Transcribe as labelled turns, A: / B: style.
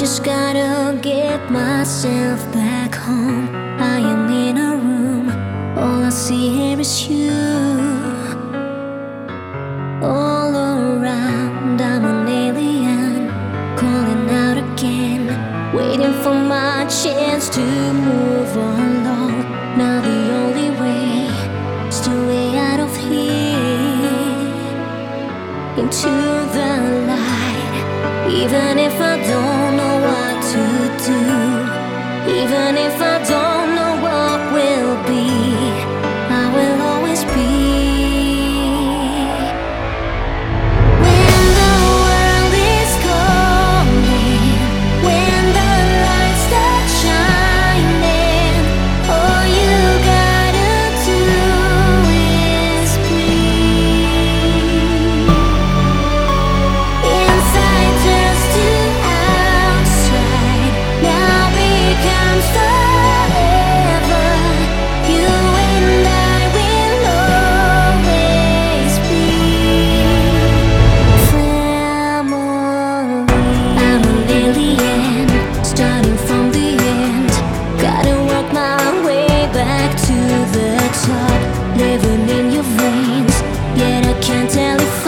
A: just gotta get myself back home. I am in a room, all I see here is you. All around, I'm an alien, calling out again, waiting for my chance to move along. Now the only way is to way out of here, into the light. Even if I don't know what to do, even if I don't know what will be, I will always be. When the world is calling, when the lights start shining, all you gotta do is breathe. Inside turns to outside, now becomes forever. You and I will always be family. I'm an alien, starting from the end. Gotta work my way back to the top, living in your veins. Yet I can't tell if